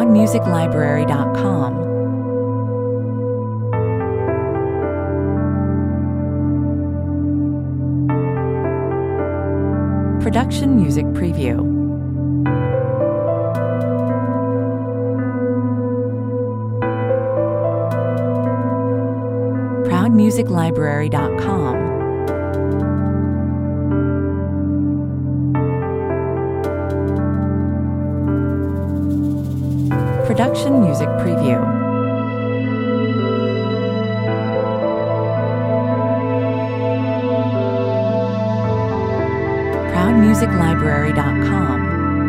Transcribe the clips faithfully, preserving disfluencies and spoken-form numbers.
proud music library dot com. Production Music Preview. proud music library dot com. Production Music Preview. proud music library dot com.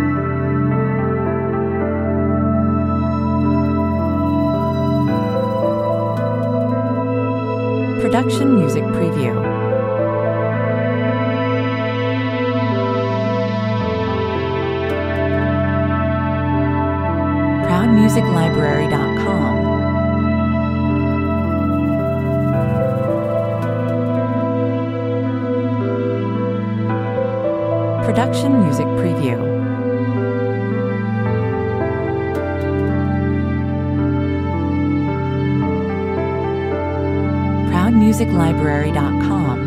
Production Music Preview. proud music library dot com. Production Music Preview. proud music library dot com.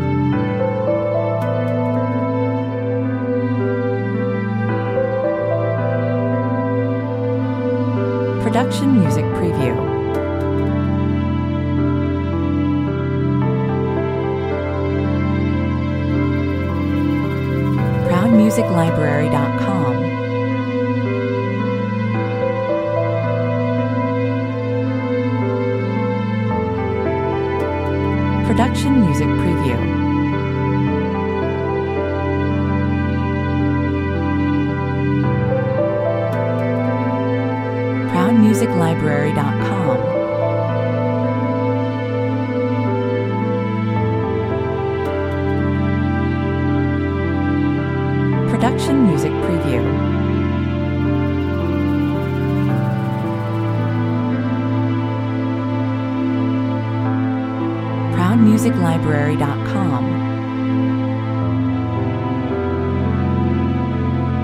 Production Music Preview. proud music library dot com. Production Music Preview. proud music library dot com. Production Music Preview. proud music library dot com.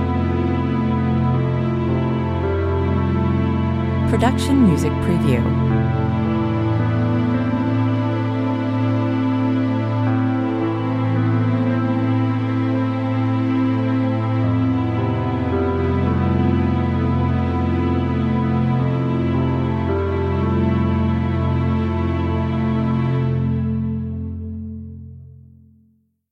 Production Music Preview.